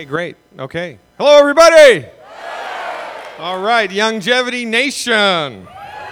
Great. Okay. Hello, everybody. All right, Longevity Nation.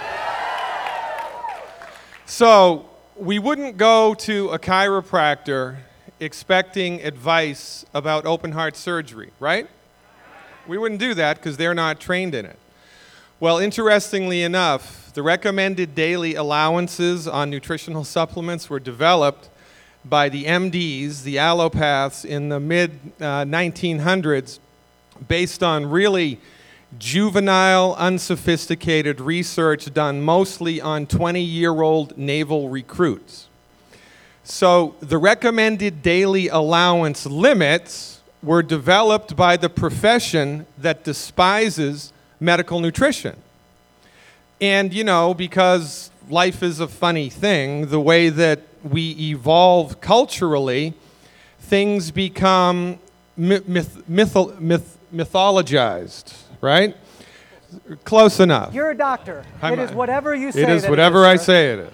So, we wouldn't go to a chiropractor expecting advice about open heart surgery, right? We wouldn't do that because they're not trained in it. Well, interestingly enough, the recommended daily allowances on nutritional supplements were developed by the MDs, the allopaths, in the mid-1900s based on really juvenile, unsophisticated research done mostly on 20-year-old naval recruits. So the recommended daily allowance limits were developed by the profession that despises medical nutrition. And, you know, because life is a funny thing, the way that we evolve culturally, things become mythologized, right? Close enough. You're a doctor. It is whatever you say. It is whatever I say it is.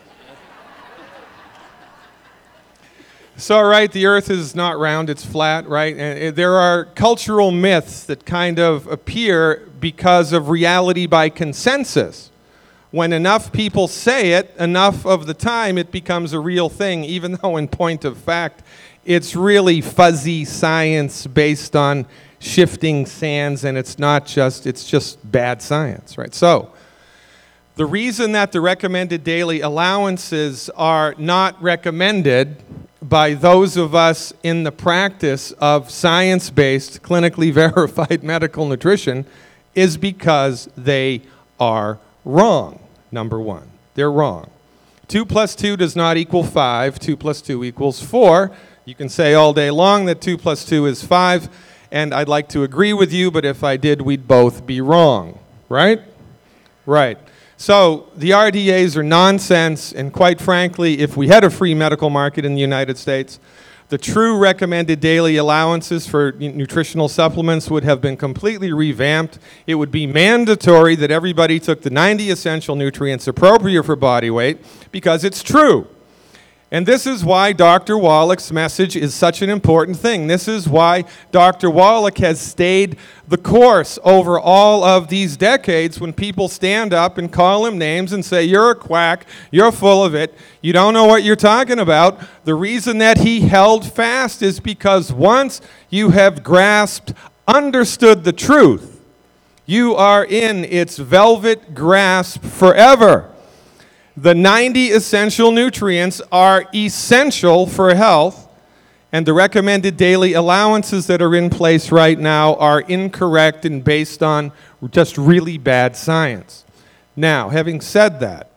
So, right, the earth is not round, it's flat, right? And there are cultural myths that kind of appear because of reality by consensus. When enough people say it, enough of the time it becomes a real thing, even though in point of fact, it's really fuzzy science based on shifting sands, and it's just bad science, right? So, the reason that the recommended daily allowances are not recommended by those of us in the practice of science-based, clinically verified medical nutrition is because they are wrong, number one. They're wrong. 2 plus 2 does not equal 5. 2 plus 2 equals 4. You can say all day long that 2 plus 2 is 5, and I'd like to agree with you, but if I did, we'd both be wrong, right? Right. So the RDAs are nonsense, and quite frankly, if we had a free medical market in the United States, the true recommended daily allowances for nutritional supplements would have been completely revamped. It would be mandatory that everybody took the 90 essential nutrients appropriate for body weight, because it's true. And this is why Dr. Wallach's message is such an important thing. This is why Dr. Wallach has stayed the course over all of these decades when people stand up and call him names and say, "You're a quack, you're full of it, you don't know what you're talking about." The reason that he held fast is because once you have grasped, understood the truth, you are in its velvet grasp forever. The 90 essential nutrients are essential for health, and the recommended daily allowances that are in place right now are incorrect and based on just really bad science. Now, having said that,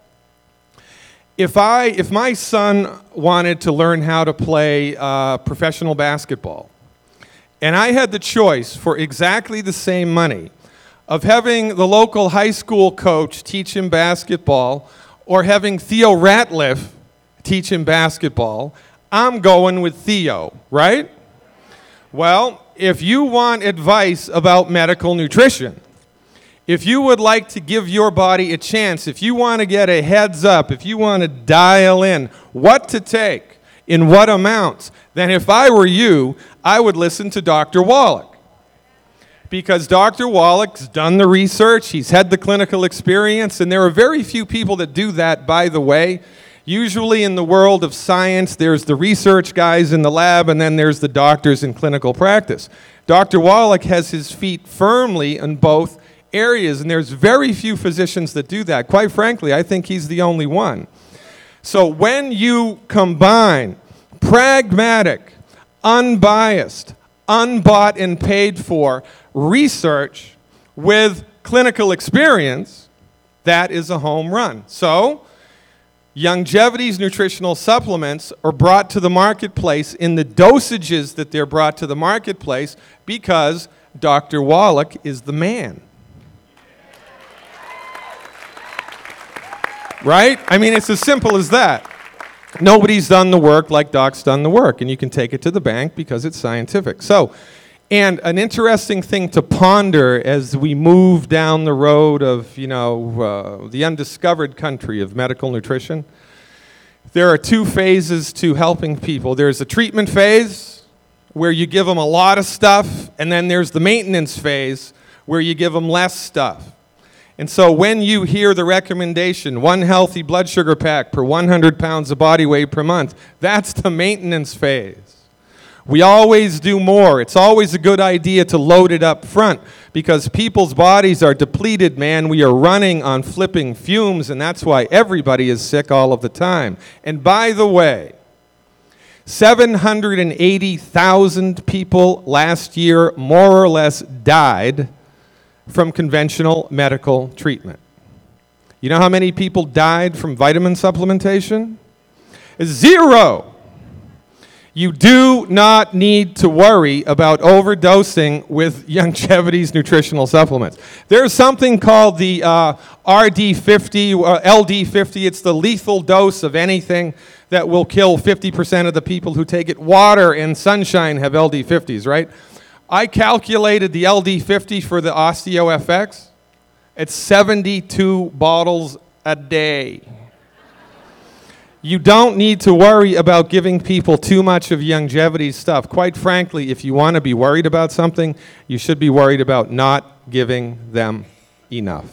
if my son wanted to learn how to play professional basketball, and I had the choice for exactly the same money of having the local high school coach teach him basketball or having Theo Ratliff teach him basketball, I'm going with Theo, right? Well, if you want advice about medical nutrition, if you would like to give your body a chance, if you want to get a heads up, if you want to dial in what to take, in what amounts, then if I were you, I would listen to Dr. Wallach. Because Dr. Wallach's done the research, he's had the clinical experience, and there are very few people that do that, by the way. Usually in the world of science, there's the research guys in the lab, and then there's the doctors in clinical practice. Dr. Wallach has his feet firmly in both areas, and there's very few physicians that do that. Quite frankly, I think he's the only one. So when you combine pragmatic, unbiased, unbought and paid for research with clinical experience, that is a home run. So, Longevity's nutritional supplements are brought to the marketplace in the dosages that they're brought to the marketplace because Dr. Wallach is the man. Right? I mean, it's as simple as that. Nobody's done the work like Doc's done the work, and you can take it to the bank because it's scientific. So, and an interesting thing to ponder as we move down the road of, the undiscovered country of medical nutrition, there are two phases to helping people. There's a treatment phase, where you give them a lot of stuff, and then there's the maintenance phase where you give them less stuff. And so when you hear the recommendation, 1 healthy blood sugar pack per 100 pounds of body weight per month, that's the maintenance phase. We always do more. It's always a good idea to load it up front because people's bodies are depleted, man. We are running on flipping fumes, and that's why everybody is sick all of the time. And by the way, 780,000 people last year more or less died from conventional medical treatment. You know how many people died from vitamin supplementation? 0. You do not need to worry about overdosing with Youngevity's nutritional supplements. There's something called the RD50, LD50. It's the lethal dose of anything that will kill 50% of the people who take it. Water and sunshine have LD50s, right? I calculated the LD50 for the OsteoFX. It's 72 bottles a day. You don't need to worry about giving people too much of Youngevity stuff. Quite frankly, if you want to be worried about something, you should be worried about not giving them enough.